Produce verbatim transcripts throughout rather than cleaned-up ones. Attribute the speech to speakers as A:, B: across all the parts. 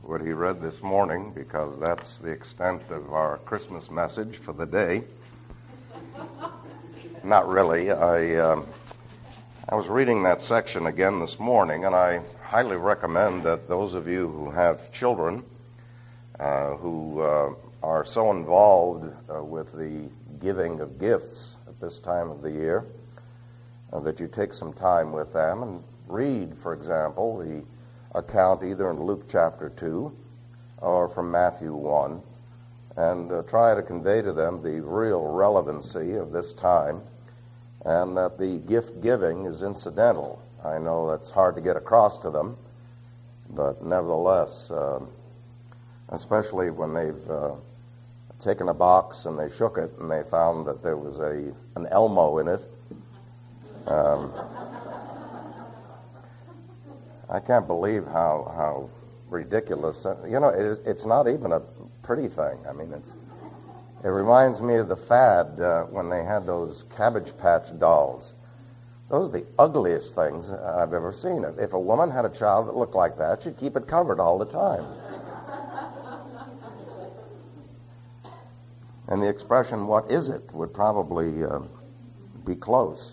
A: what he read this morning, because that's the extent of our Christmas message for the day. Not really. I um, I was reading that section again this morning, and I highly recommend that those of you who have children uh, who uh, are so involved uh, with the giving of gifts at this time of the year, uh, that you take some time with them and read, for example, the account either in Luke chapter two or from Matthew one, and uh, try to convey to them the real relevancy of this time, and that the gift giving is incidental. I know that's hard to get across to them, but nevertheless, uh, especially when they've uh, taken a box and they shook it and they found that there was a an Elmo in it. Um, I can't believe how how ridiculous. You know, it, it's not even a pretty thing. I mean, it's it reminds me of the fad uh, when they had those Cabbage Patch dolls. Those are the ugliest things I've ever seen. If a woman had a child that looked like that, she'd keep it covered all the time. And the expression, "what is it?" would probably uh, be close.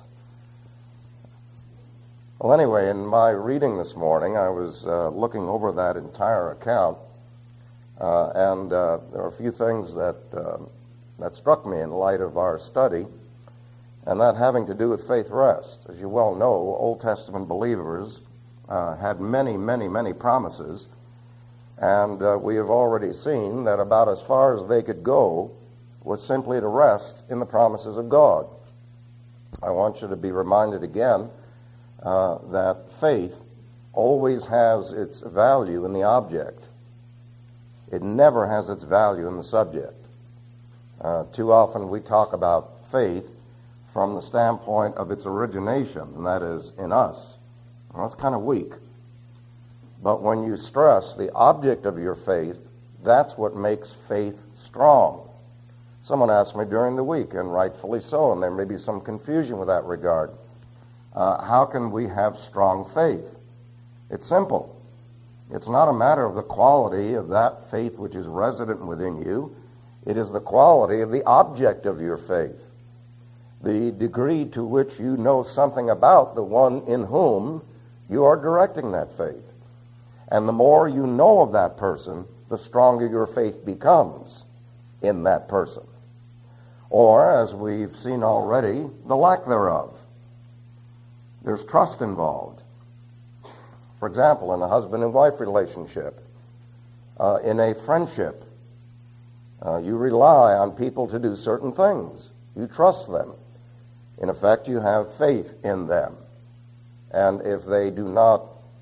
A: Well, anyway, in my reading this morning, I was uh, looking over that entire account, uh, and uh, there are a few things that uh, that struck me in light of our study, and that having to do with faith rest. As you well know, Old Testament believers uh, had many, many, many promises, and uh, we have already seen that about as far as they could go was simply to rest in the promises of God. I want you to be reminded again Uh, that faith always has its value in the object. It never has its value in the subject. Uh, too often we talk about faith from the standpoint of its origination, and that is in us. Well, that's kind of weak. But when you stress the object of your faith, that's what makes faith strong. Someone asked me during the week, and rightfully so, and there may be some confusion with that regard. Uh, how can we have strong faith? It's simple. It's not a matter of the quality of that faith which is resident within you. It is the quality of the object of your faith, the degree to which you know something about the one in whom you are directing that faith. And the more you know of that person, the stronger your faith becomes in that person. Or, as we've seen already, the lack thereof. There's trust involved. For example, in a husband and wife relationship, uh, in a friendship, uh, you rely on people to do certain things. You trust them. In effect, you have faith in them. And if they do not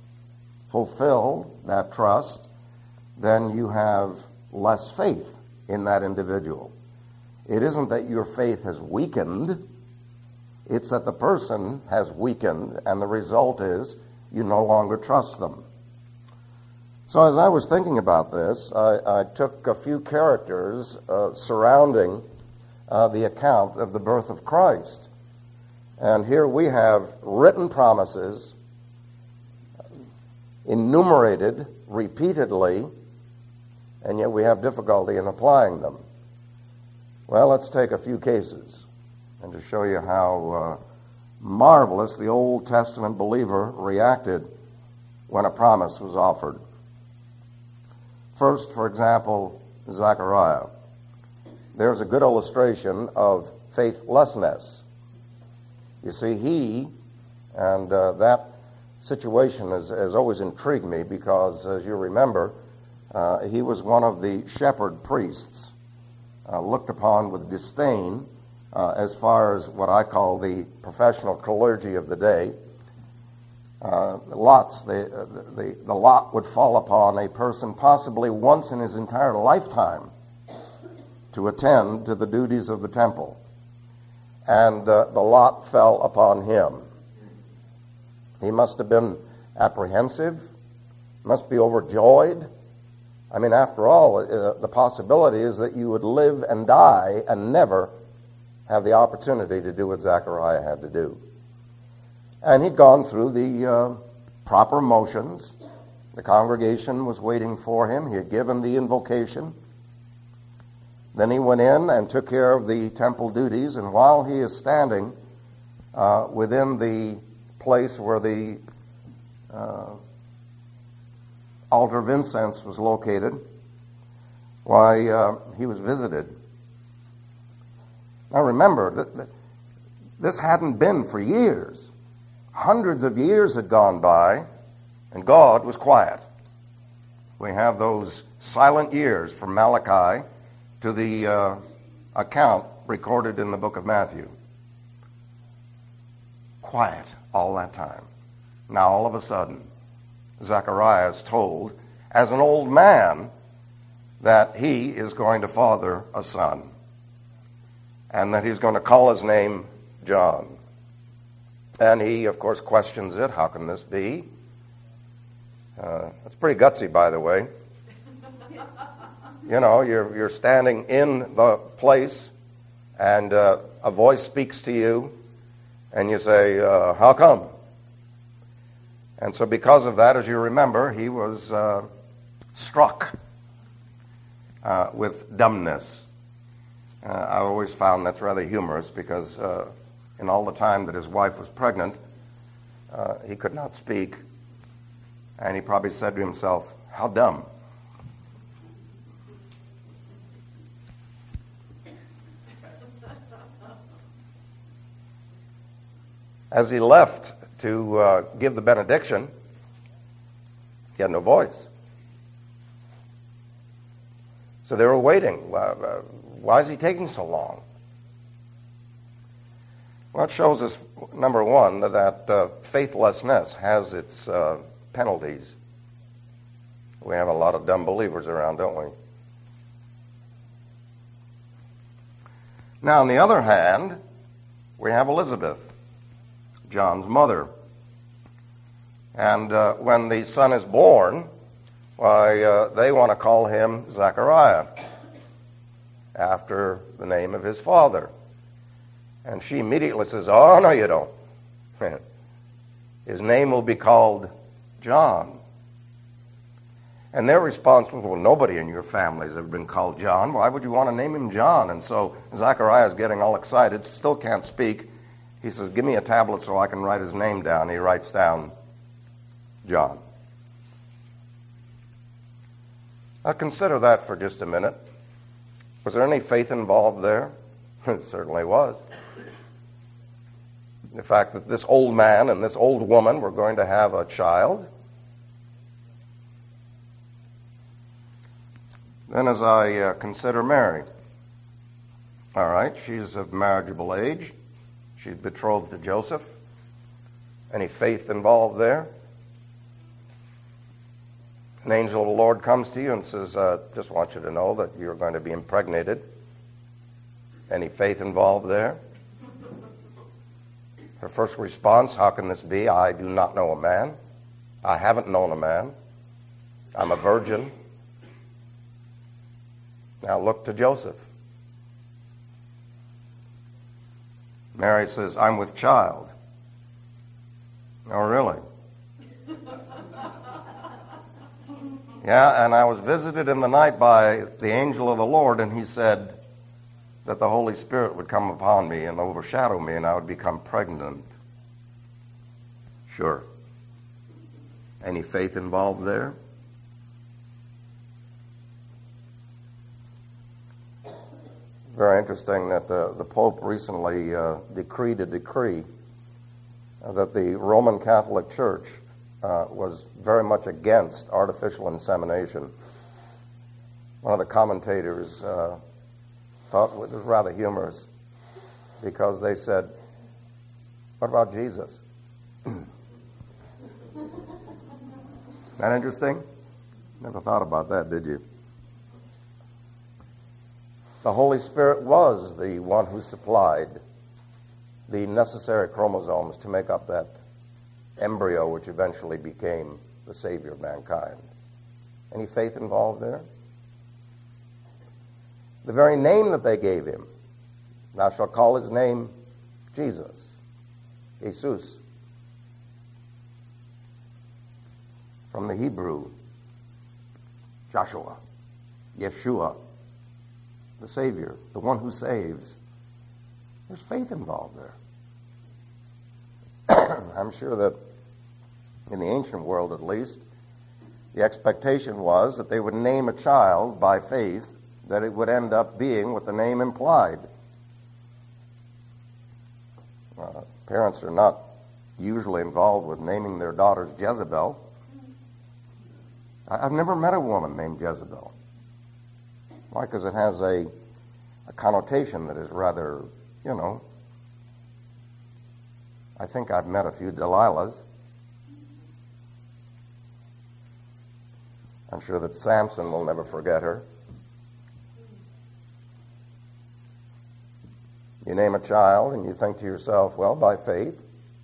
A: fulfill that trust, then you have less faith in that individual. It isn't that your faith has weakened. It's that the person has weakened, and the result is you no longer trust them. So as I was thinking about this, I, I took a few characters uh, surrounding uh, the account of the birth of Christ. And here we have written promises, enumerated repeatedly, and yet we have difficulty in applying them. Well, let's take a few cases, and to show you how uh, marvelous the Old Testament believer reacted when a promise was offered. First, for example, Zechariah. There's a good illustration of faithlessness. You see, he, and uh, that situation has, has always intrigued me because, as you remember, uh, he was one of the shepherd priests, uh, looked upon with disdain Uh, as far as what I call the professional clergy of the day. Uh, lots, the, the, the lot would fall upon a person possibly once in his entire lifetime to attend to the duties of the temple. And uh, the lot fell upon him. He must have been apprehensive, must be overjoyed. I mean, after all, uh, the possibility is that you would live and die and never have the opportunity to do what Zechariah had to do. And he'd gone through the uh, proper motions The congregation was waiting for him. He had given the invocation. Then he went in and took care of the temple duties, and while he is standing uh, within the place where the uh, altar of incense was located, why, uh, he was visited. Now remember, th- th- this hadn't been for years. Hundreds of years had gone by, and God was quiet. We have those silent years from Malachi to the uh, account recorded in the book of Matthew. Quiet all that time. Now all of a sudden, Zechariah is told, as an old man, that he is going to father a son, and that he's going to call his name John. And he, of course, questions it. How can this be? Uh, that's pretty gutsy, by the way. You know, you're you're standing in the place, and uh, a voice speaks to you, and you say, uh, how come? And so because of that, as you remember, he was uh, struck uh, with dumbness. Uh, I always found that's rather humorous because uh, in all the time that his wife was pregnant, uh, he could not speak. And he probably said to himself, how dumb. As he left to uh, give the benediction, he had no voice. So they were waiting. Uh, uh, why is he taking so long? Well, it shows us, number one, that uh, faithlessness has its uh, penalties. We have a lot of dumb believers around, don't we? Now, on the other hand, we have Elizabeth, John's mother. And uh, when the son is born, why, uh, they want to call him Zechariah, after the name of his father. And she immediately says, oh, no, you don't. His name will be called John. And their response was, well, nobody in your family has ever been called John. Why would you want to name him John? And so Zechariah is getting all excited, still can't speak. He says, give me a tablet so I can write his name down. He writes down John. Now consider that for just a minute. Was there any faith involved there? It certainly was. The fact that this old man and this old woman were going to have a child. Then as I uh, consider Mary, all right, she's of marriageable age. She's betrothed to Joseph. Any faith involved there? An angel of the Lord comes to you and says, uh, just want you to know that you're going to be impregnated. Any faith involved there? Her first response, how can this be? I do not know a man. I haven't known a man. I'm a virgin. Now look to Joseph. Mary says, I'm with child. Oh, really? Yeah, and I was visited in the night by the angel of the Lord, and he said that the Holy Spirit would come upon me and overshadow me, and I would become pregnant. Sure. Any faith involved there? Very interesting that the, the Pope recently uh, decreed a decree uh, that the Roman Catholic Church uh, was very much against artificial insemination. One of the commentators uh, thought it was rather humorous because they said, what about Jesus? That interesting? Never thought about that, did you? The Holy Spirit was the one who supplied the necessary chromosomes to make up that embryo which eventually became the Savior of mankind. Any faith involved there? The very name that they gave him, thou shalt call his name Jesus, Jesus. from the Hebrew, Joshua, Yeshua, the Savior, the one who saves. There's faith involved there. I'm sure that in the ancient world, at least, the expectation was that they would name a child by faith, that it would end up being what the name implied. Uh, parents are not usually involved with naming their daughters Jezebel. I, I've never met a woman named Jezebel. Why? Because it has a, a connotation that is rather, you know, I think I've met a few Delilahs. I'm sure that Samson will never forget her. You name a child and you think to yourself, well, by faith.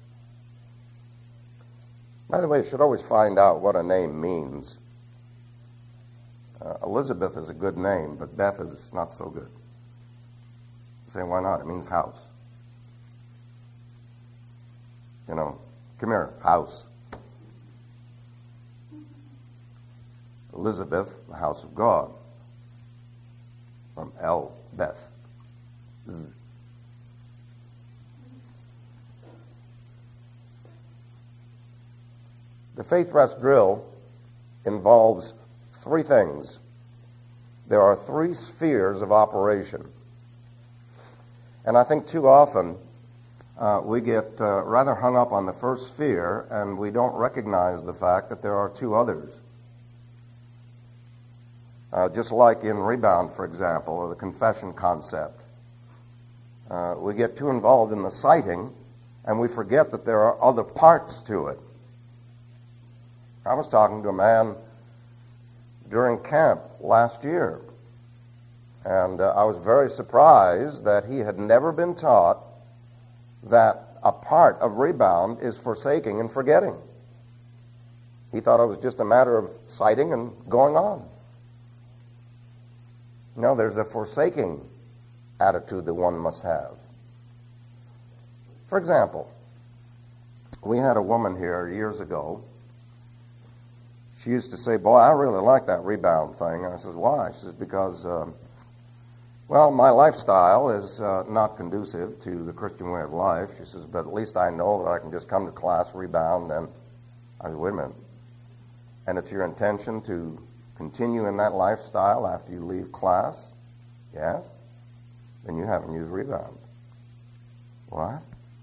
A: By the way, you should always find out what a name means. Uh, Elizabeth is a good name, but Beth is not so good. You say, why not? It means house. You know, come here, house. Elizabeth, the house of God. From El Beth. Z. The faith rest drill involves three things. There are three spheres of operation. And I think too often uh, we get uh, rather hung up on the first sphere and we don't recognize the fact that there are two others. Uh, just like in rebound, for example, or the confession concept. Uh, we get too involved in the citing and we forget that there are other parts to it. I was talking to a man during camp last year, and uh, I was very surprised that he had never been taught that a part of rebound is forsaking and forgetting. He thought it was just a matter of citing and going on. No, there's a forsaking attitude that one must have. For example, we had a woman here years ago. She used to say, boy, I really like that rebound thing. And I says, why? She says, because, um, well, my lifestyle is uh, not conducive to the Christian way of life. She says, but at least I know that I can just come to class, rebound, and I said, wait a minute. And it's your intention to continue in that lifestyle after you leave class? Yes? Then you haven't used rebound. What?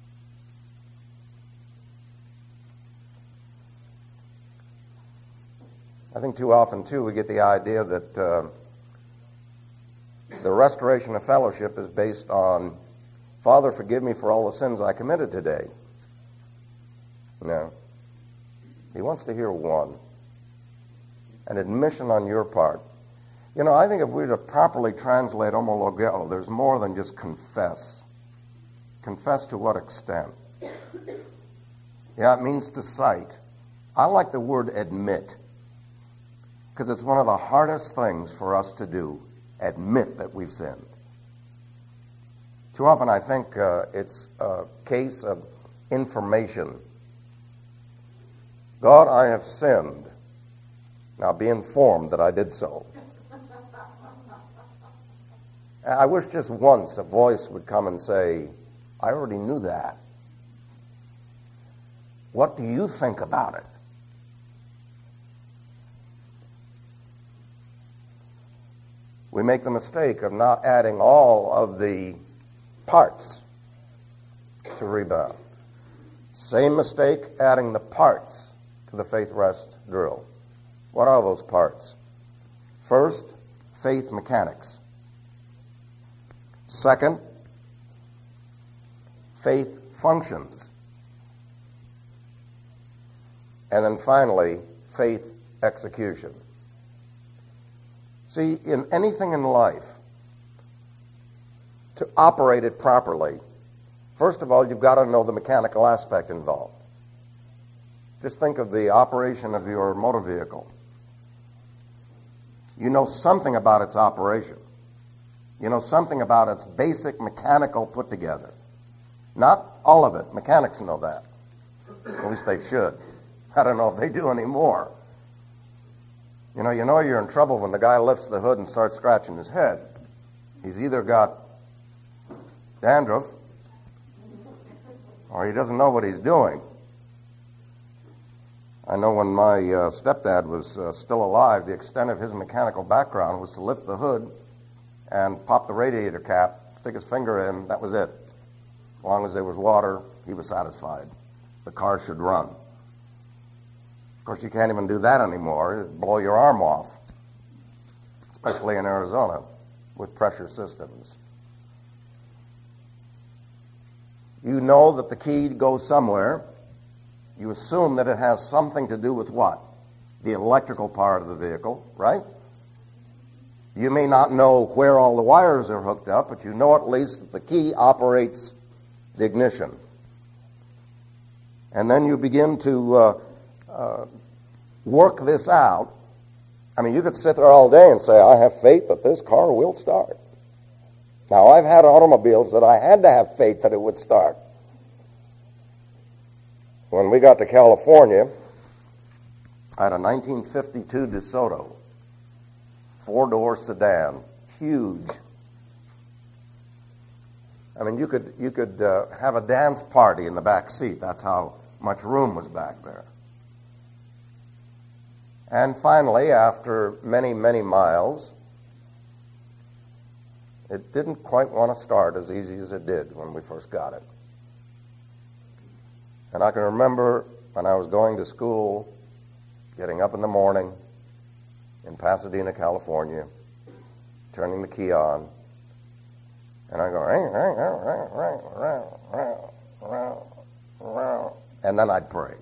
A: I think too often, too, we get the idea that uh, the restoration of fellowship is based on, Father, forgive me for all the sins I committed today. No. He wants to hear one. An admission on your part. You know, I think if we were to properly translate homologeo, there's more than just confess. Confess to what extent? Yeah, it means to cite. I like the word admit, because it's one of the hardest things for us to do, admit that we've sinned. Too often I think uh, it's a case of information. God, I have sinned. Now be informed that I did so. I wish just once a voice would come and say, I already knew that. What do you think about it? We make the mistake of not adding all of the parts to rebound. Same mistake, adding the parts to the faith rest drill. What are those parts? First, faith mechanics. Second, faith functions. And then finally, faith execution. See, in anything in life, to operate it properly, first of all, you've got to know the mechanical aspect involved. Just think of the operation of your motor vehicle. You know something about its operation. You know something about its basic mechanical put together. Not all of it. Mechanics know that. At least they should. I don't know if they do anymore. You know, you know you're in trouble when the guy lifts the hood and starts scratching his head. He's either got dandruff or he doesn't know what he's doing. I know when my uh, stepdad was uh, still alive, the extent of his mechanical background was to lift the hood and pop the radiator cap, stick his finger in, that was it. As long as there was water, he was satisfied. The car should run. Of course, you can't even do that anymore. It'd blow your arm off, especially in Arizona with pressure systems. You know that the key goes somewhere. You assume that it has something to do with what? The electrical part of the vehicle, right? You may not know where all the wires are hooked up, but you know at least that the key operates the ignition. And then you begin to uh, uh, work this out. I mean, you could sit there all day and say, I have faith that this car will start. Now, I've had automobiles that I had to have faith that it would start. When we got to California, I had a nineteen fifty-two DeSoto, four-door sedan, huge. I mean, you could you could uh, have a dance party in the back seat. That's how much room was back there. And finally, after many, many miles, it didn't quite want to start as easy as it did when we first got it. And I can remember when I was going to school, getting up in the morning in Pasadena, California, turning the key on, and I go, and then I'd pray.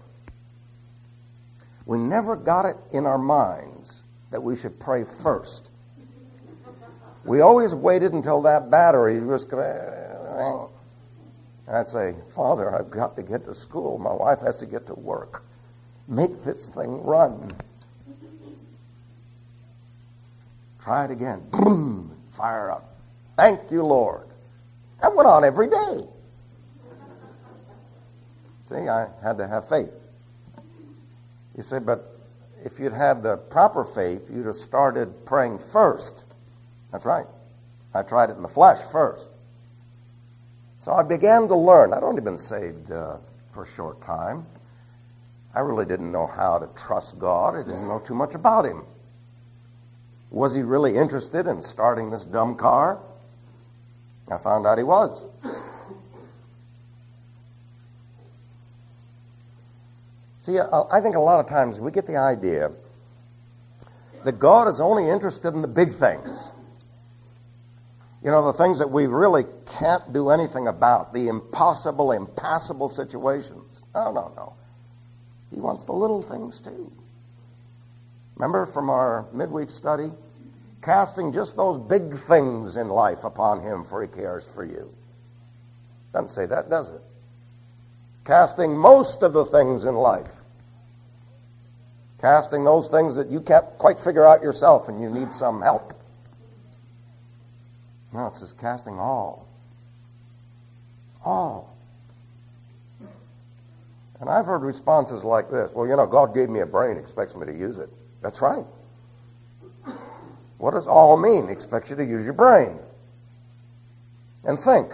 A: We never got it in our minds that we should pray first. We always waited until that battery was going. I'd say, Father, I've got to get to school. My wife has to get to work. Make this thing run. Try it again. Boom, fire up. Thank you, Lord. That went on every day. See, I had to have faith. You say, but if you'd had the proper faith, you'd have started praying first. That's right. I tried it in the flesh first. So I began to learn. I'd only been saved uh, for a short time. I really didn't know how to trust God. I didn't know too much about Him. Was He really interested in starting this dumb car? I found out He was. See, I think a lot of times we get the idea that God is only interested in the big things. You know, the things that we really can't do anything about, the impossible, impassable situations. No, no, no. He wants the little things too. Remember from our midweek study? Casting just those big things in life upon Him, for He cares for you. Doesn't say that, does it? Casting most of the things in life. Casting those things that you can't quite figure out yourself and you need some help. No, it says casting all. All. And I've heard responses like this. Well, you know, God gave me a brain, expects me to use it. That's right. What does all mean? He expects you to use your brain. And think.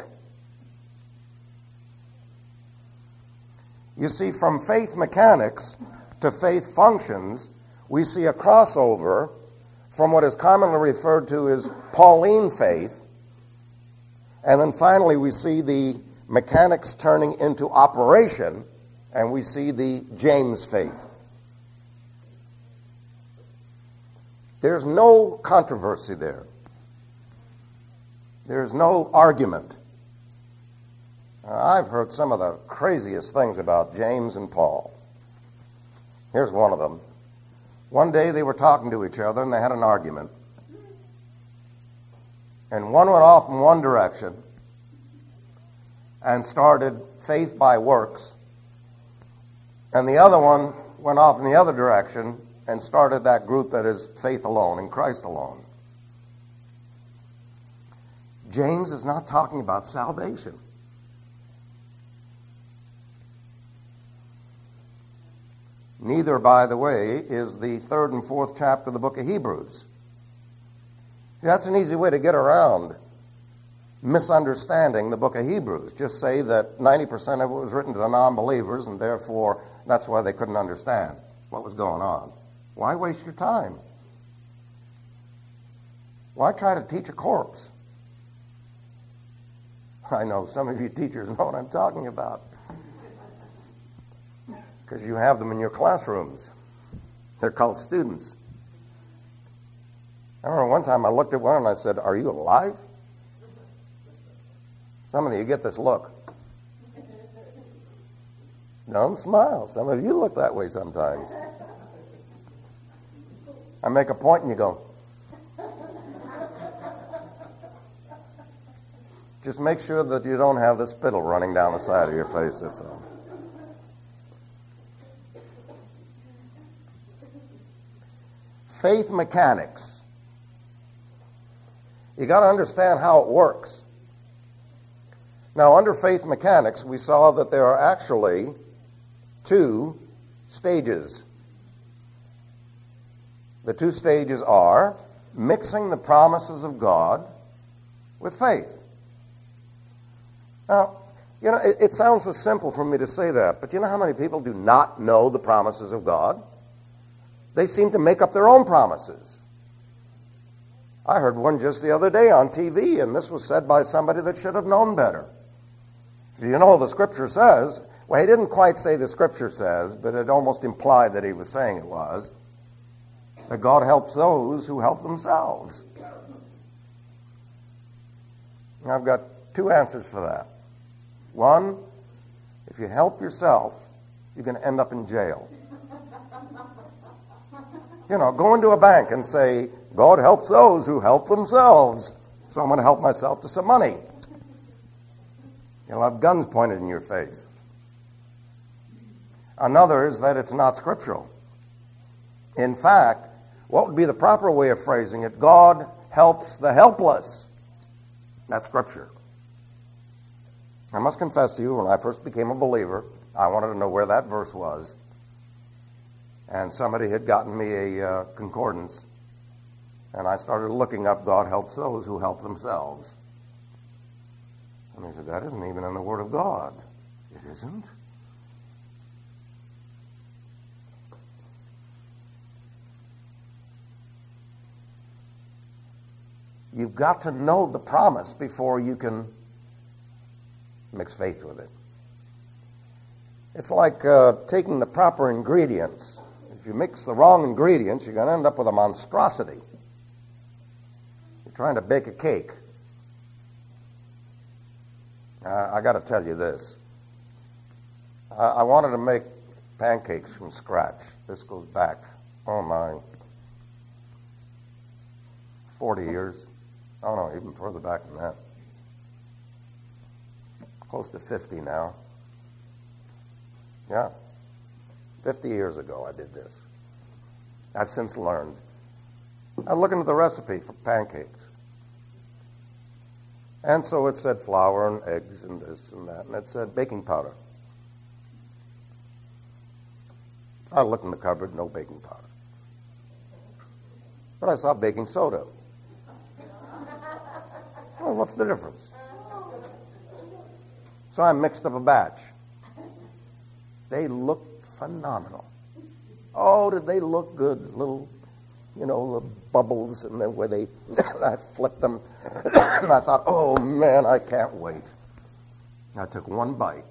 A: You see, from faith mechanics to faith functions, we see a crossover from what is commonly referred to as Pauline faith. And then finally we see the mechanics turning into operation, and we see the James faith. There's no controversy there. There's no argument. I've heard some of the craziest things about James and Paul. Here's one of them. One day they were talking to each other and they had an argument. And one went off in one direction and started faith by works. And the other one went off in the other direction and started that group that is faith alone, in Christ alone. James is not talking about salvation. Neither, by the way, is the third and fourth chapter of the book of Hebrews. That's an easy way to get around misunderstanding the book of Hebrews. Just say that ninety percent of it was written to the non-believers, and therefore that's why they couldn't understand what was going on. Why waste your time? Why try to teach a corpse? I know some of you teachers know what I'm talking about, because you have them in your classrooms. They're called students. I remember one time I looked at one and I said, "Are you alive?" Some of you get this look. Don't smile. Some of you look that way sometimes. I make a point and you go. Just make sure that you don't have the spittle running down the side of your face, that's all. Faith mechanics. You got to understand how it works. Now, under faith mechanics, we saw that there are actually two stages. The two stages are mixing the promises of God with faith. Now, you know, it, it sounds so simple for me to say that, but you know how many people do not know the promises of God? They seem to make up their own promises. I heard one just the other day on T V, and this was said by somebody that should have known better. You know, the Scripture says, well, he didn't quite say the Scripture says, but it almost implied that he was saying it was, that God helps those who help themselves. And I've got two answers for that. One, if you help yourself, you're going to end up in jail. You know, go into a bank and say, God helps those who help themselves, so I'm going to help myself to some money. You'll have guns pointed in your face. Another is that it's not scriptural. In fact, what would be the proper way of phrasing it? God helps the helpless. That's scripture. I must confess to you, when I first became a believer, I wanted to know where that verse was. And somebody had gotten me a uh, concordance. And I started looking up, God helps those who help themselves. And he said, that isn't even in the Word of God. It isn't? You've got to know the promise before you can mix faith with it. It's like uh, taking the proper ingredients. If you mix the wrong ingredients, you're going to end up with a monstrosity. You're trying to bake a cake. Uh, I got to tell you this. I, I wanted to make pancakes from scratch. This goes back, oh my, forty years. Oh no, even further back than that. Close to fifty now. Yeah. fifty years ago I did this. I've since learned. I'm looking at the recipe for pancakes. And so it said flour and eggs and this and that, and it said baking powder. So I looked in the cupboard, no baking powder. But I saw baking soda. Well, what's the difference? So I mixed up a batch. They looked phenomenal. Oh, did they look good? Little, you know, the bubbles and the way they, I flipped them. And I thought, oh man, I can't wait. I took one bite.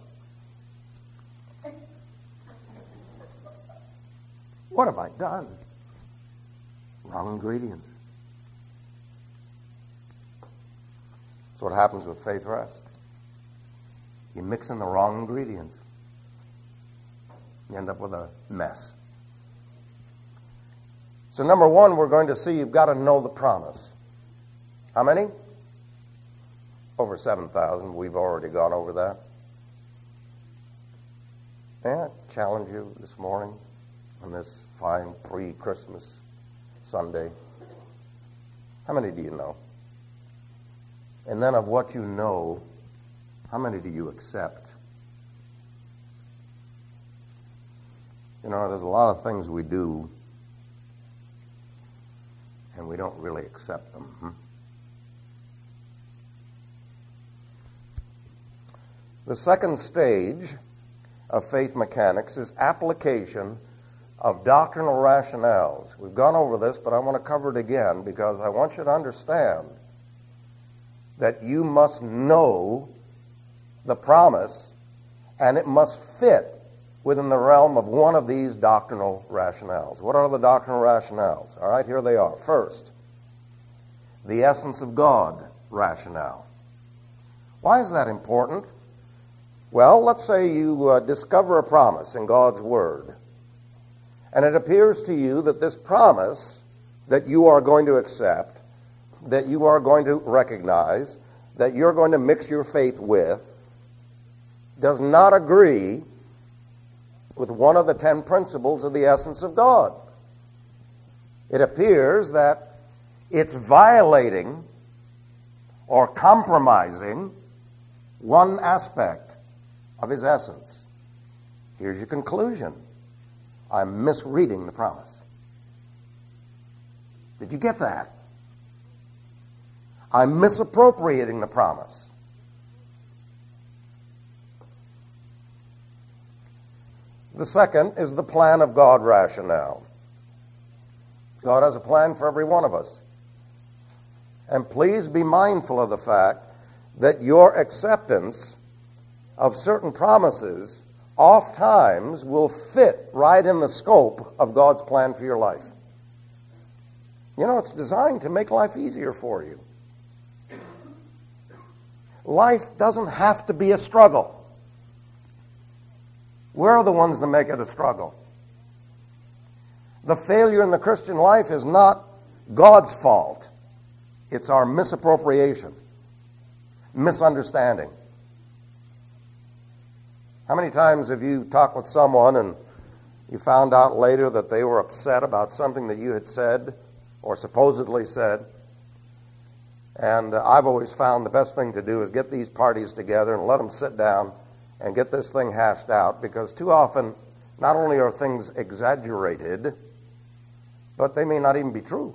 A: What have I done? Wrong ingredients. That's what happens with Faith Rest. You mix in the wrong ingredients. You end up with a mess. So number one, we're going to see you've got to know the promise. How many? Over seven thousand. We've already gone over that. Yeah, I challenge you this morning on this fine pre-Christmas Sunday. How many do you know? And then of what you know, how many do you accept? You know, there's a lot of things we do and we don't really accept them. Hmm? The second stage of faith mechanics is application of doctrinal rationales. We've gone over this, but I want to cover it again because I want you to understand that you must know the promise and it must fit within the realm of one of these doctrinal rationales. What are the doctrinal rationales? All right, here they are. First, the essence of God rationale. Why is that important? Well, let's say you uh, discover a promise in God's Word, and it appears to you that this promise that you are going to accept, that you are going to recognize, that you're going to mix your faith with, does not agree with one of the ten principles of the essence of God. It appears that it's violating or compromising one aspect of his essence. Here's your conclusion. I'm misreading the promise. Did you get that? I'm misappropriating the promise. The second is the plan of God rationale. God has a plan for every one of us. And please be mindful of the fact that your acceptance of certain promises oftentimes will fit right in the scope of God's plan for your life. You know, it's designed to make life easier for you. Life doesn't have to be a struggle. We're the ones that make it a struggle. The failure in the Christian life is not God's fault. It's our misappropriation, misunderstanding. How many times have you talked with someone and you found out later that they were upset about something that you had said or supposedly said? And uh, I've always found the best thing to do is get these parties together and let them sit down and get this thing hashed out, because too often not only are things exaggerated, but they may not even be true.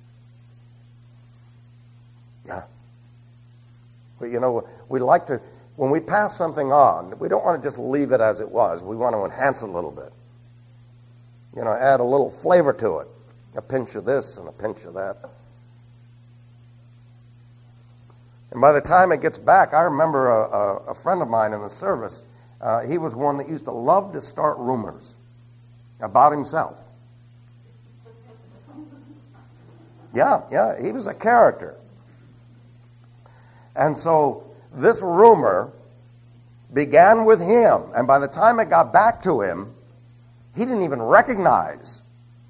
A: Yeah. But you know, we like to, when we pass something on, we don't want to just leave it as it was. We want to enhance it a little bit. You know, add a little flavor to it. A pinch of this and a pinch of that. And by the time it gets back, I remember a, a, a friend of mine in the service, uh, he was one that used to love to start rumors about himself. Yeah, yeah, he was a character. And so this rumor began with him, and by the time it got back to him, he didn't even recognize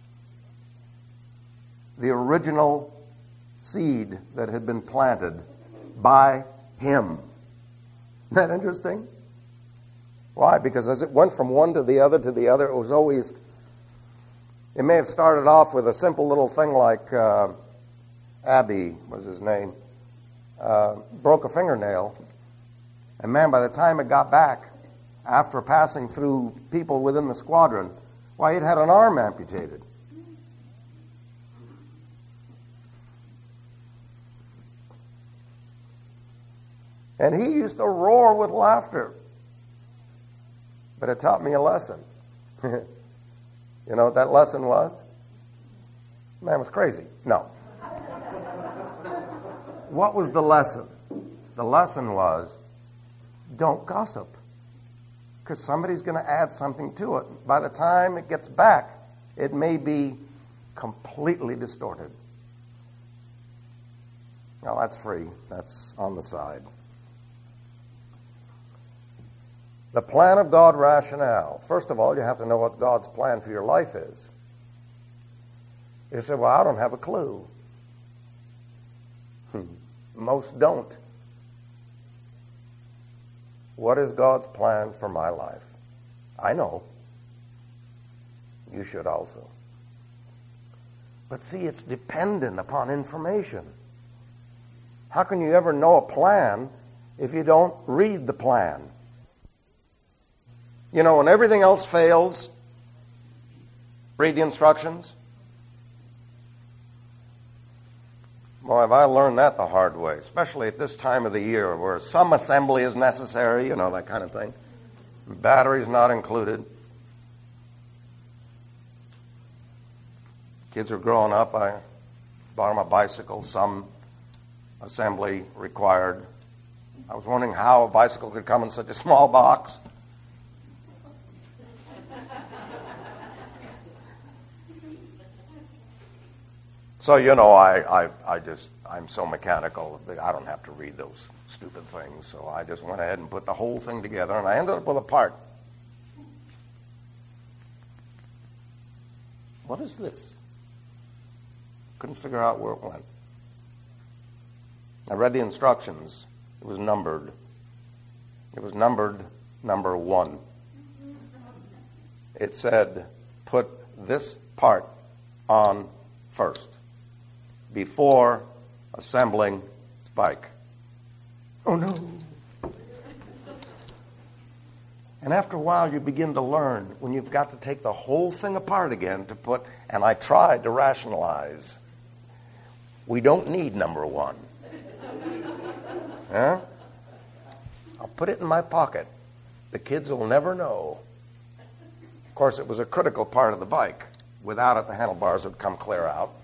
A: the original seed that had been planted by him. Isn't that interesting? Why? Because as it went from one to the other to the other, it was always, it may have started off with a simple little thing like uh, Abby was his name, uh, broke a fingernail. And man, by the time it got back, after passing through people within the squadron, why, he'd had an arm amputated. And he used to roar with laughter. But it taught me a lesson. You know what that lesson was? Man was crazy. No. What was the lesson? The lesson was, don't gossip. Because somebody's going to add something to it. By the time it gets back, it may be completely distorted. Well, that's free. That's on the side. The plan of God rationale. First of all, you have to know what God's plan for your life is. You say, well, I don't have a clue. Hmm. Most don't. What is God's plan for my life? I know. You should also. But see, it's dependent upon information. How can you ever know a plan if you don't read the plan? You know, when everything else fails, Read the instructions. Boy, have I learned that the hard way, especially at this time of the year where some assembly is necessary, you know, that kind of thing. Batteries not included. Kids are growing up. I bought them a bicycle, some assembly required. I was wondering how a bicycle could come in such a small box. So, you know, I, I, I just, I'm so mechanical, I don't have to read those stupid things. So I just went ahead and put the whole thing together, and I ended up with a part. What is this? Couldn't figure out where it went. I read the instructions. It was numbered. It was numbered number one. It said, put this part on first, before assembling bike. Oh, no. And after a while, you begin to learn when you've got to take the whole thing apart again to put, and I tried to rationalize. We don't need number one. Huh? I'll put it in my pocket. The kids will never know. Of course, it was a critical part of the bike. Without it, the handlebars would come clear out.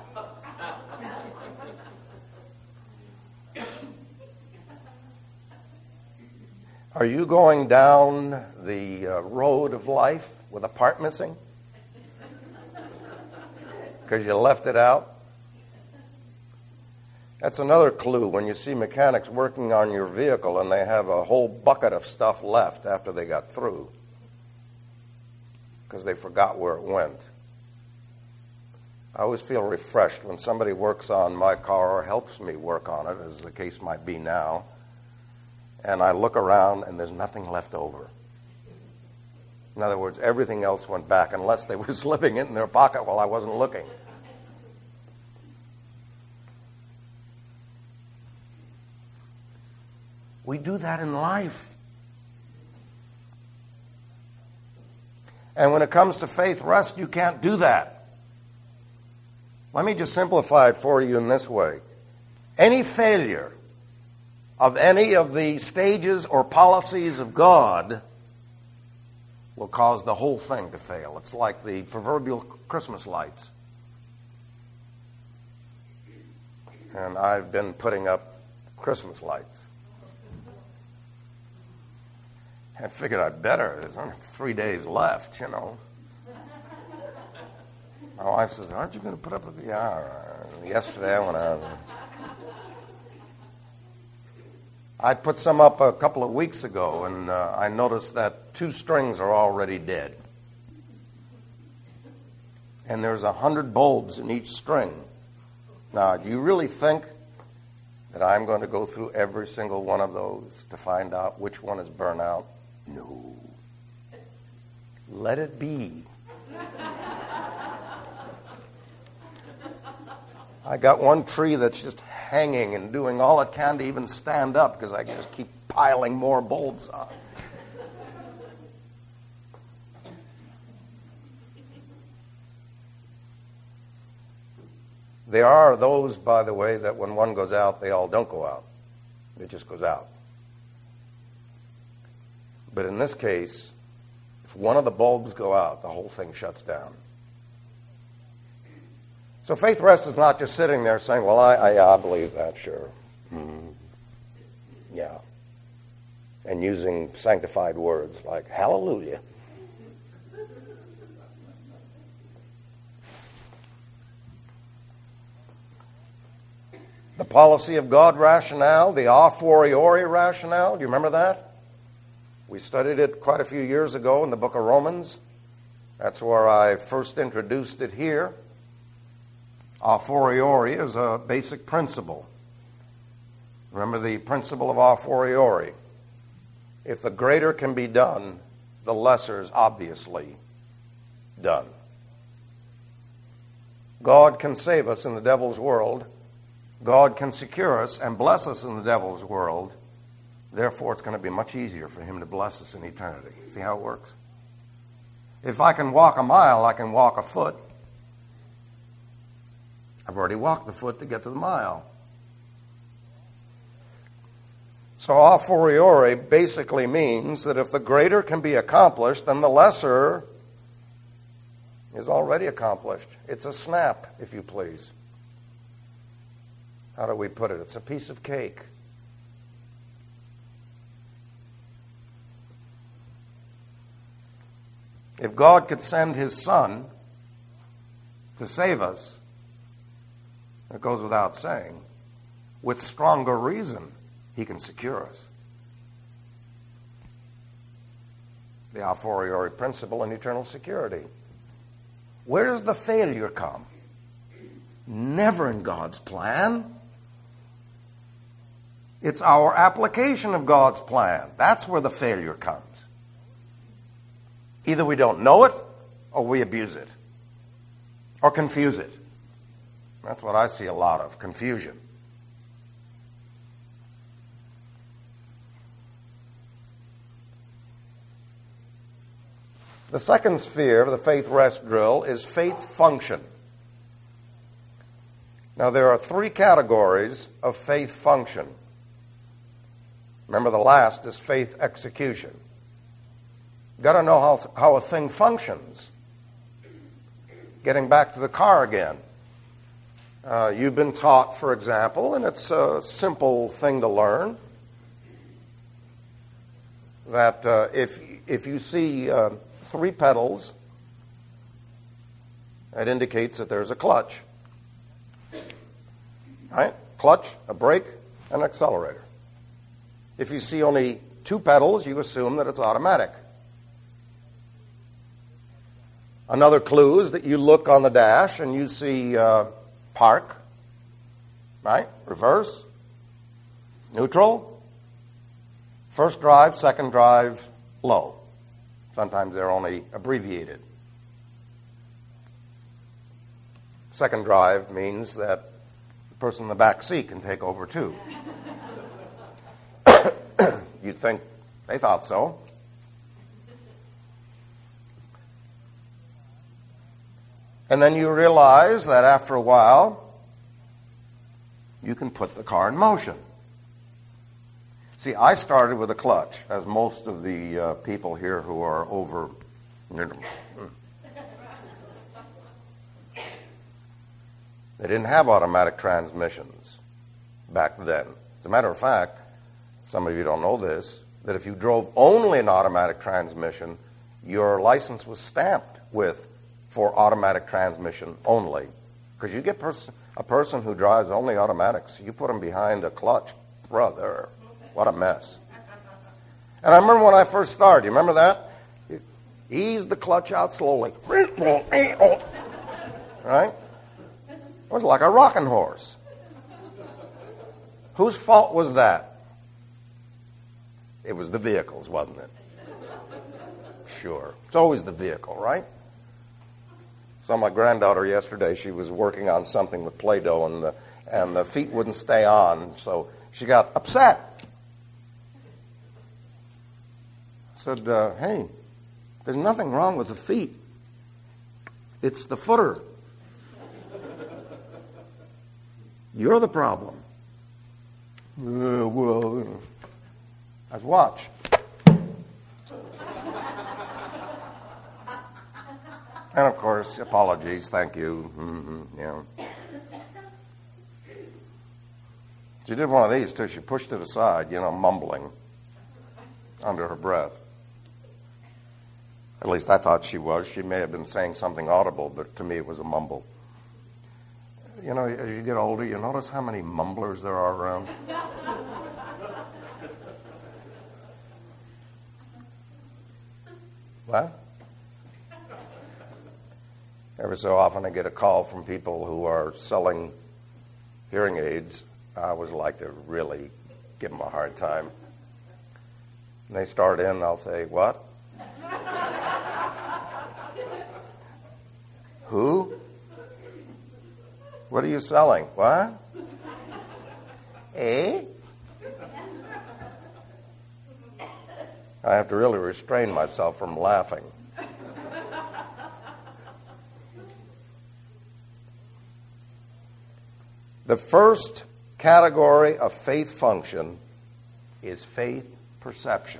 A: Are you going down the uh, road of life with a part missing? Because you left it out? That's another clue when you see mechanics working on your vehicle and they have a whole bucket of stuff left after they got through because they forgot where it went. I always feel refreshed when somebody works on my car or helps me work on it, as the case might be now, and I look around and there's nothing left over. In other words, everything else went back unless they were slipping it in their pocket while I wasn't looking. We do that in life. And when it comes to faith rest, you can't do that. Let me just simplify it for you in this way. Any failure of any of the stages or policies of God will cause the whole thing to fail. It's like the proverbial Christmas lights. And I've been putting up Christmas lights. I figured I'd better. There's only three days left, you know. My wife says, aren't you going to put up a... Yeah, yesterday I went out. I put some up a couple of weeks ago, and uh, I noticed that two strings are already dead. And there's a hundred bulbs in each string. Now, do you really think that I'm going to go through every single one of those to find out which one is burnt out? No. Let it be. I got one tree that's just hanging and doing all it can to even stand up because I just keep piling more bulbs on. There are those, by the way, that when one goes out, they all don't go out. It just goes out. But in this case, if one of the bulbs go out, the whole thing shuts down. So faith rest is not just sitting there saying, well, I, I, I believe that, sure. Mm-hmm. Yeah. And using sanctified words like, hallelujah. The policy of God rationale, the a fortiori rationale, do you remember that? We studied it quite a few years ago in the book of Romans. That's where I first introduced it here. A fortiori is a basic principle. Remember the principle of a fortiori. If the greater can be done, the lesser is obviously done. God can save us in the devil's world. God can secure us and bless us in the devil's world. Therefore, it's going to be much easier for him to bless us in eternity. See how it works? If I can walk a mile, I can walk a foot. I've already walked the foot to get to the mile. So a fortiori basically means that if the greater can be accomplished, then the lesser is already accomplished. It's a snap, if you please. How do we put it? It's a piece of cake. If God could send his Son to save us, it goes without saying, with stronger reason, he can secure us. The a fortiori principle in eternal security. Where does the failure come? Never in God's plan. It's our application of God's plan. That's where the failure comes. Either we don't know it, or we abuse it, or confuse it. That's what I see a lot of, confusion. The second sphere of the faith rest drill is faith function. Now, there are three categories of faith function. Remember, the last is faith execution. You've got to know how, how a thing functions. Getting back to the car again. Uh, you've been taught, for example, and it's a simple thing to learn, that uh, if, if you see uh, three pedals, it indicates that there's a clutch. Right? Clutch, a brake, and an accelerator. If you see only two pedals, you assume that it's automatic. Another clue is that you look on the dash and you see uh, park, right? Reverse, neutral, first drive, second drive, low. Sometimes they're only abbreviated. Second drive means that the person in the back seat can take over too. You'd think they thought so. And then you realize that after a while, you can put the car in motion. See, I started with a clutch, as most of the uh, people here who are over. They didn't have automatic transmissions back then. As a matter of fact, some of you don't know this, that if you drove only an automatic transmission, your license was stamped with for automatic transmission only. Because you get pers- a person who drives only automatics, you put them behind a clutch, brother, what a mess. And I remember when I first started, you remember that? You ease the clutch out slowly. Right? It was like a rocking horse. Whose fault was that? It was the vehicle's, wasn't it? Sure. It's always the vehicle, right? Saw my granddaughter yesterday. She was working on something with Play-Doh, and the, and the feet wouldn't stay on, so she got upset. I said, uh, hey, there's nothing wrong with the feet. It's the footer. You're the problem. Uh, well, I was watch. And of course, apologies, thank you. Mm-hmm, yeah. She did one of these too. She pushed it aside, you know, mumbling under her breath. At least I thought she was. She may have been saying something audible, but to me it was a mumble. You know, as you get older, you notice how many mumblers there are around. What? Every so often I get a call from people who are selling hearing aids. I always like to really give them a hard time. And they start in, and I'll say, what? Who? What are you selling? What? Eh? I have to really restrain myself from laughing. The first category of faith function is faith perception.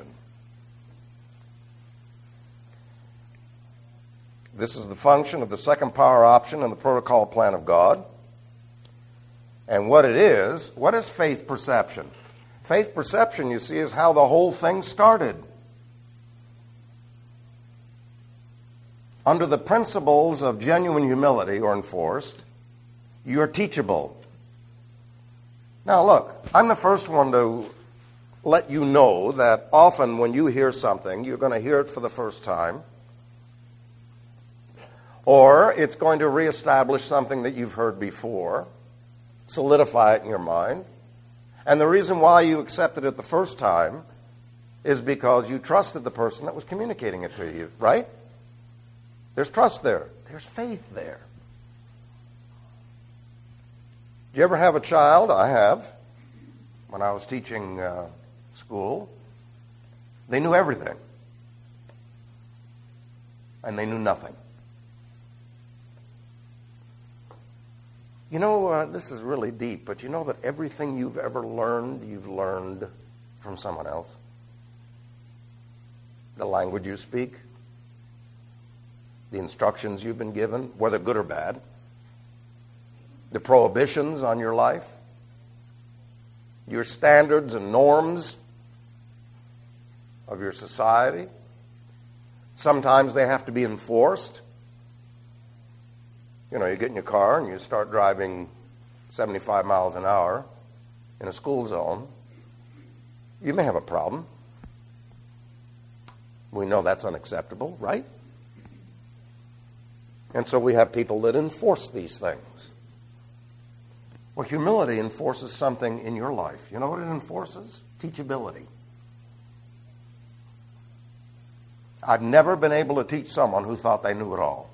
A: This is the function of the second power option in the protocol plan of God. And what it is, what is faith perception? Faith perception, you see, is how the whole thing started. Under the principles of genuine humility or enforced, you're teachable. Now look, I'm the first one to let you know that often when you hear something, you're going to hear it for the first time, or it's going to reestablish something that you've heard before, solidify it in your mind. And the reason why you accepted it the first time is because you trusted the person that was communicating it to you, right? There's trust there. There's faith there. Do you ever have a child? I have. When I was teaching uh, school, they knew everything. And they knew nothing. You know, uh, this is really deep, but you know that everything you've ever learned, you've learned from someone else? The language you speak, the instructions you've been given, whether good or bad, the prohibitions on your life, your standards and norms of your society. Sometimes they have to be enforced. You know, you get in your car and you start driving seventy-five miles an hour in a school zone. You may have a problem. We know that's unacceptable, right? And so we have people that enforce these things. Well, humility enforces something in your life. You know what it enforces? Teachability. I've never been able to teach someone who thought they knew it all.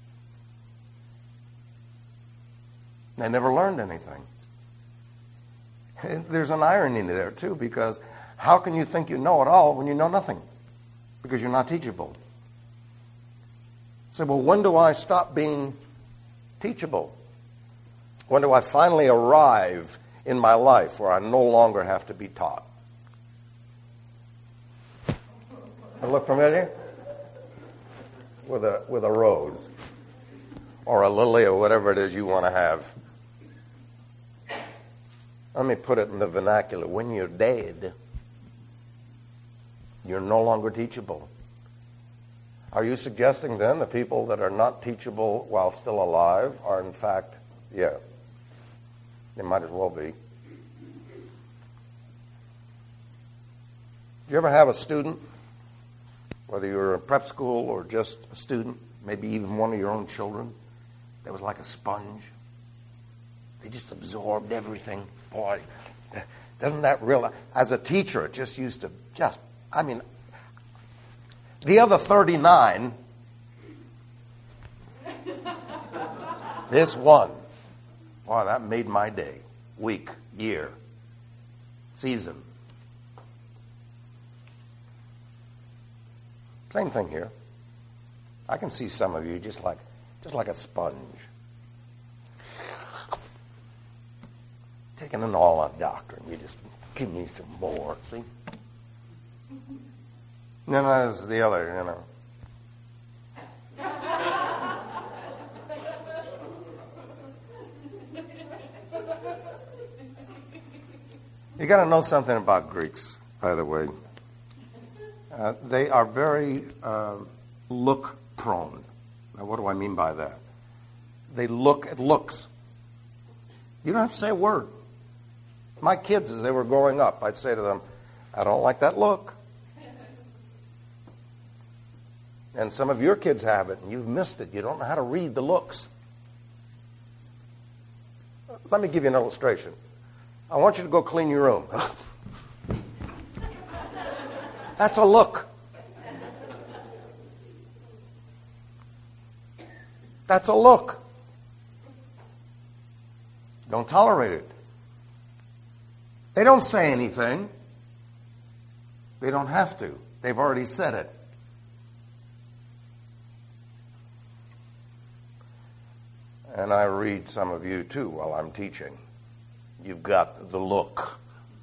A: They never learned anything. There's an irony there, too, because how can you think you know it all when you know nothing? Because you're not teachable. So, well, when do I stop being teachable? When do I finally arrive in my life where I no longer have to be taught? I look familiar? With a, with a rose or a lily or whatever it is you want to have. Let me put it in the vernacular. When you're dead, you're no longer teachable. Are you suggesting then the people that are not teachable while still alive are in fact, yeah, they might as well be. Do you ever have a student, whether you're in prep school or just a student, maybe even one of your own children, that was like a sponge? They just absorbed everything. Boy, doesn't that realize? As a teacher, it just used to just, I mean, the other thirty-nine, this one, boy, that made my day, week, year, season. Same thing here. I can see some of you just like, just like a sponge. Taking in all our doctrine. You just give me some more, see? And then there's the other, you know. You got to know something about Greeks, by the way. Uh, they are very uh, look-prone. Now, what do I mean by that? They look at looks. You don't have to say a word. My kids, as they were growing up, I'd say to them, I don't like that look. And some of your kids have it, and you've missed it. You don't know how to read the looks. Let me give you an illustration. I want you to go clean your room. That's a look. That's a look. Don't tolerate it. They don't say anything. They don't have to. They've already said it. And I read some of you too while I'm teaching. You've got the look.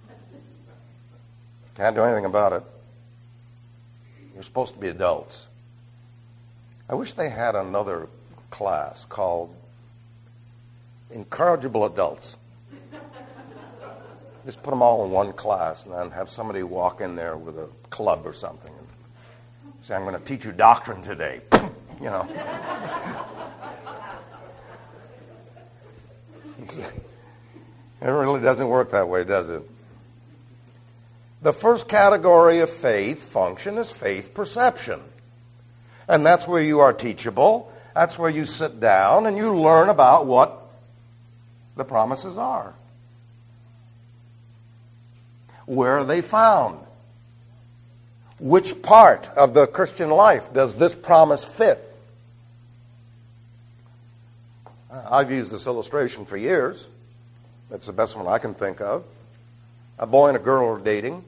A: Can't do anything about it. You're supposed to be adults. I wish they had another class called Incorrigible Adults. Just put them all in one class and then have somebody walk in there with a club or something and say, I'm going to teach you doctrine today. You know. It really doesn't work that way, does it? The first category of faith function is faith perception. And that's where you are teachable. That's where you sit down and you learn about what the promises are. Where are they found? Which part of the Christian life does this promise fit? I've used this illustration for years. That's the best one I can think of. A boy and a girl are dating,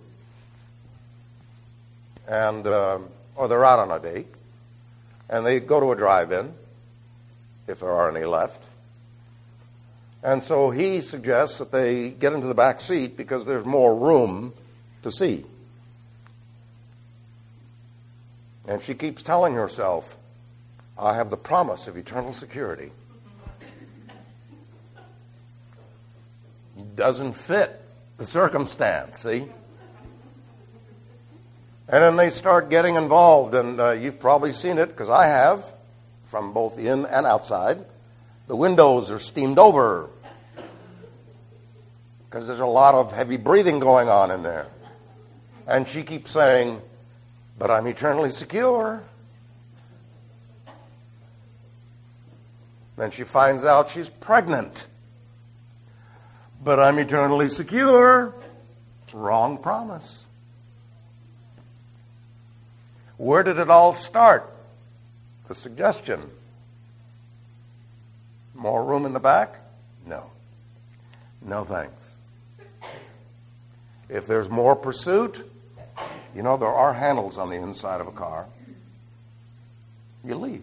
A: and uh, or they're out on a date, and they go to a drive-in, if there are any left. And so he suggests that they get into the back seat because there's more room to see. And she keeps telling herself, I have the promise of eternal security. Doesn't fit the circumstance, see? And then they start getting involved, and uh, you've probably seen it, because I have, from both in and outside. The windows are steamed over because there's a lot of heavy breathing going on in there. And she keeps saying, but I'm eternally secure. Then she finds out she's pregnant. But I'm eternally secure. Wrong promise. Where did it all start? The suggestion. More room in the back? No. No thanks. If there's more pursuit, you know, there are handles on the inside of a car. You leave.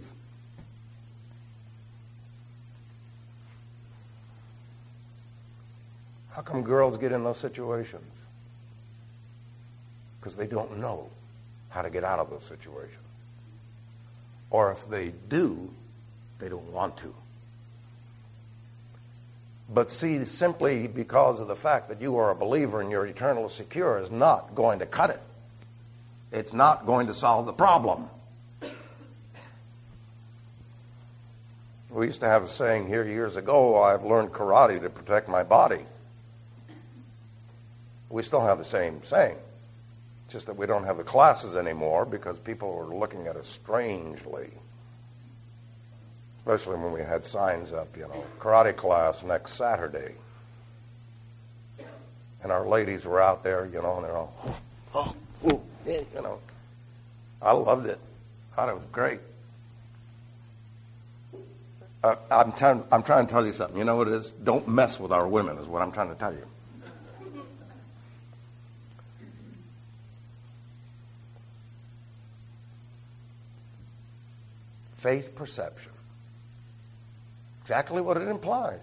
A: How come girls get in those situations? Because they don't know how to get out of those situations. Or if they do, they don't want to. But see, simply because of the fact that you are a believer and you're eternally secure is not going to cut it. It's not going to solve the problem. We used to have a saying here years ago, I've learned karate to protect my body. We still have the same saying. It's just that we don't have the classes anymore because people are looking at us strangely. Especially when we had signs up, you know, karate class next Saturday. And our ladies were out there, you know, and they're all, oh, oh, oh, yeah, you know. I loved it. I thought it was great. Uh, I'm, t- I'm trying to tell you something. You know what it is? Don't mess with our women is what I'm trying to tell you. Faith perception. Exactly what it implies.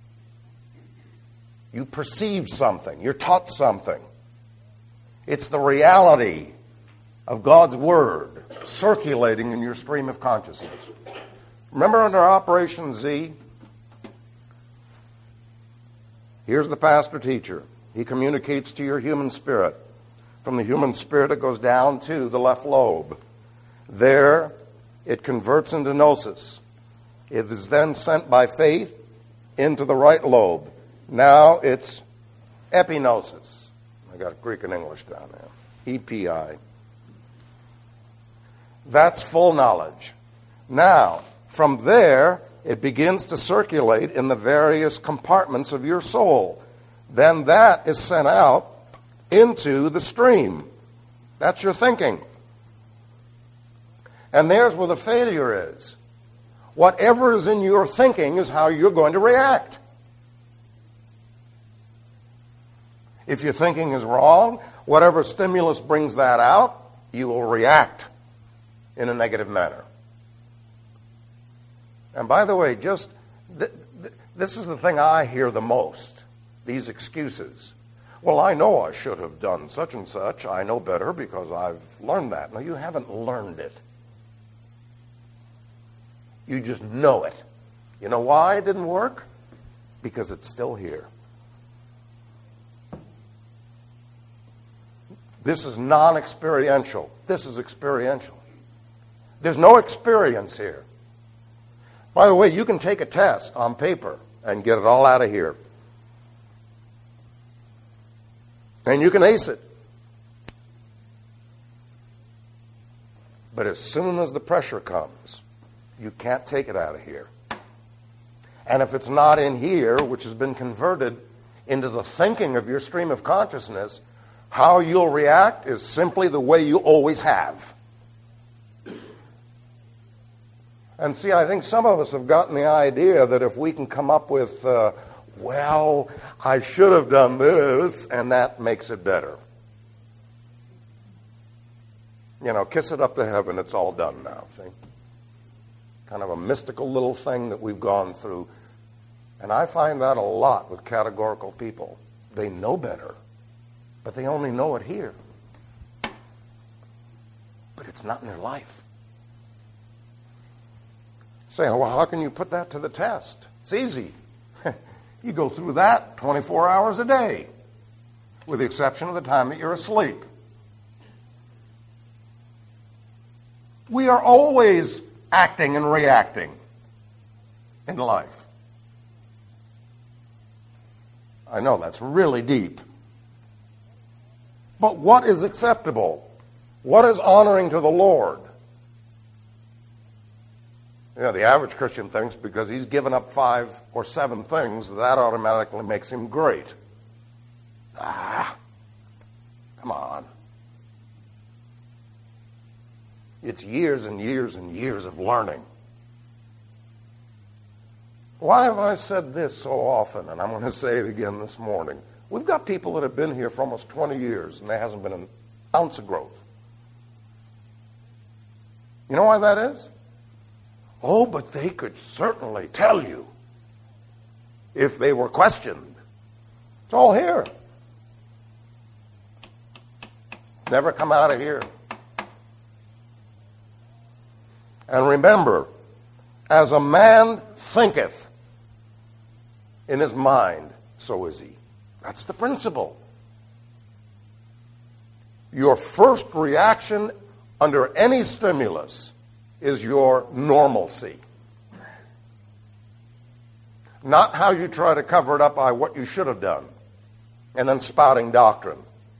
A: You perceive something. You're taught something. It's the reality of God's Word circulating in your stream of consciousness. Remember under Operation Z? Here's the pastor teacher. He communicates to your human spirit. From the human spirit, it goes down to the left lobe. There, it converts into gnosis. It is then sent by faith into the right lobe. Now it's epignosis. I got Greek and English down there. E P I. That's full knowledge. Now, from there, it begins to circulate in the various compartments of your soul. Then that is sent out into the stream. That's your thinking. And there's where the failure is. Whatever is in your thinking is how you're going to react. If your thinking is wrong, whatever stimulus brings that out, you will react in a negative manner. And by the way, just th- th- this is the thing I hear the most. these excuses. Well, I know I should have done such and such. I know better because I've learned that. No, you haven't learned it. You just know it. You know why it didn't work? Because it's still here. This is non-experiential. This is experiential. There's no experience here. By the way, you can take a test on paper and get it all out of here. And you can ace it. But as soon as the pressure comes, you can't take it out of here. And if it's not in here, which has been converted into the thinking of your stream of consciousness, how you'll react is simply the way you always have. And see, I think some of us have gotten the idea that if we can come up with, uh, well, I should have done this, and that makes it better. You know, kiss it up to heaven, it's all done now, see? Kind of a mystical little thing that we've gone through. And I find that a lot with categorical people. They know better, but they only know it here. But it's not in their life. Say, well, how can you put that to the test? It's easy. You go through that twenty-four hours a day, with the exception of the time that you're asleep. We are always acting and reacting in life. I know that's really deep. But what is acceptable? What is honoring to the Lord? You know, the average Christian thinks because he's given up five or seven things, that automatically makes him great. Ah, come on. It's years and years and years of learning. Why have I said this so often? And I'm going to say it again this morning. We've got people that have been here for almost twenty years, and there hasn't been an ounce of growth. You know why that is? Oh, but they could certainly tell you if they were questioned. It's all here. Never come out of here. And remember, as a man thinketh in his mind, so is he. That's the principle. Your first reaction under any stimulus is your normalcy. Not how you try to cover it up by what you should have done and then spouting doctrine.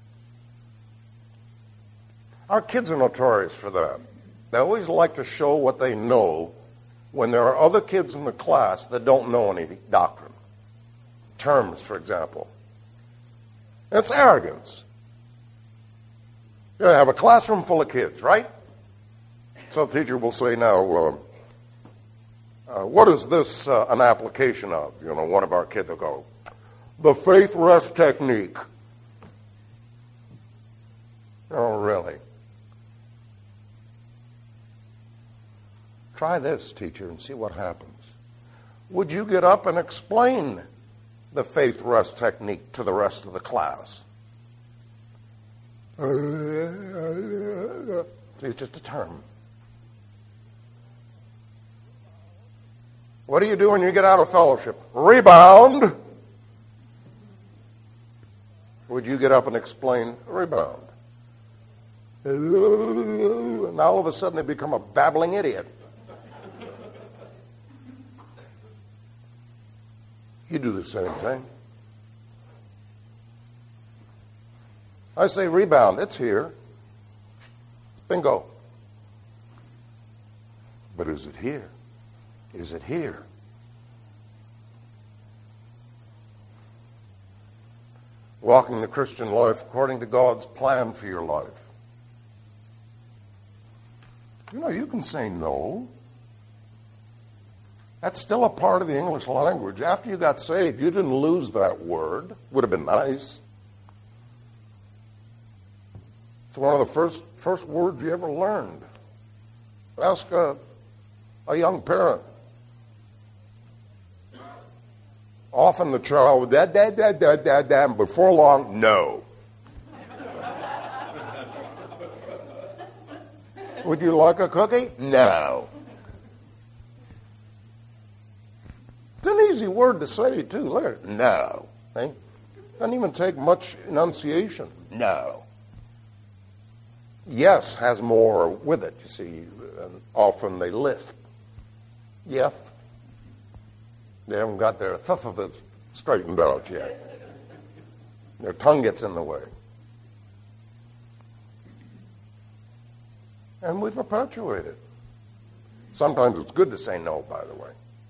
A: Our kids are notorious for that. They always like to show what they know when there are other kids in the class that don't know any doctrine. Terms, for example. It's arrogance. You have a classroom full of kids, right? So the teacher will say, now, uh, uh, what is this uh, an application of? You know, one of our kids will go, the faith rest technique. Oh, really? Try this, teacher, and see what happens. Would you get up and explain the faith rest technique to the rest of the class? See, it's just a term. What do you do when you get out of fellowship? Rebound. Would you get up and explain rebound? And now all of a sudden they become a babbling idiot. You do the same thing. I say rebound, it's here. Bingo. But is it here? Is it here? Walking the Christian life according to God's plan for your life. You know, you can say no. That's still a part of the English language. After you got saved, you didn't lose that word. Would have been nice. It's one of the first first words you ever learned. Ask a, a young parent.
B: Often the child would, dad, dad, dad, dad, dad, dad, and before long, no. Would you like a cookie? No. It's an easy word to say, too. Look at it. No. Eh? Doesn't even take much enunciation. No. Yes has more with it, you see. And often they lisp. Yes. They haven't got their th of it straightened out yet. Their tongue gets in the way. And we perpetuate it. Sometimes it's good to say no, by the way.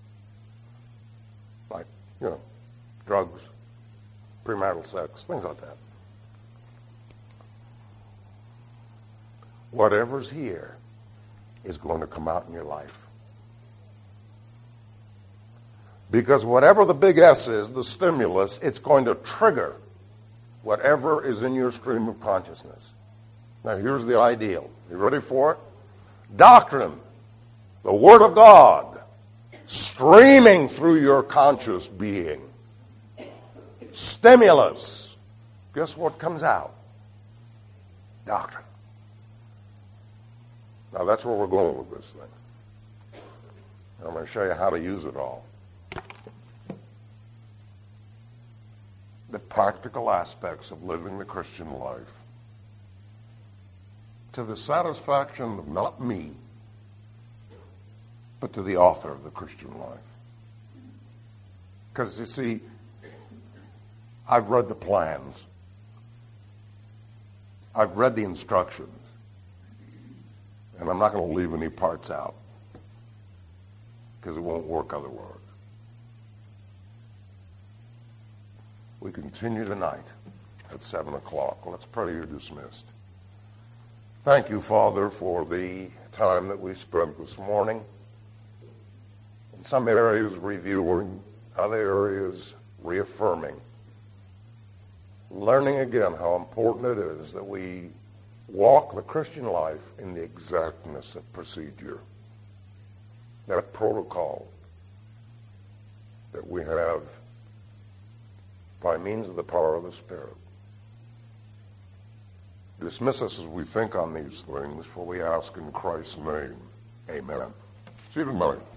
B: Like, you know, drugs, premarital sex, things like that. Whatever's here is going to come out in your life. Because whatever the big S is, the stimulus, it's going to trigger whatever is in your stream of consciousness. Now here's the ideal. You ready for it? Doctrine, the Word of God, streaming through your conscious being. Stimulus. Guess what comes out? Doctrine. Now that's where we're going with this thing. I'm going to show you how to use it all. The practical aspects of living the Christian life to the satisfaction of not me, but to the author of the Christian life. Because, you see, I've read the plans. I've read the instructions. And I'm not going to leave any parts out because it won't work otherwise. We continue tonight at seven o'clock. Let's pray. You're dismissed. Thank you, Father, for the time that we spent this morning. In some areas reviewing, other areas reaffirming. Learning again how important it is that we walk the Christian life in the exactness of procedure. That protocol that we have by means of the power of the Spirit. Dismiss us as we think on these things, for we ask in Christ's name. Amen. See you tonight.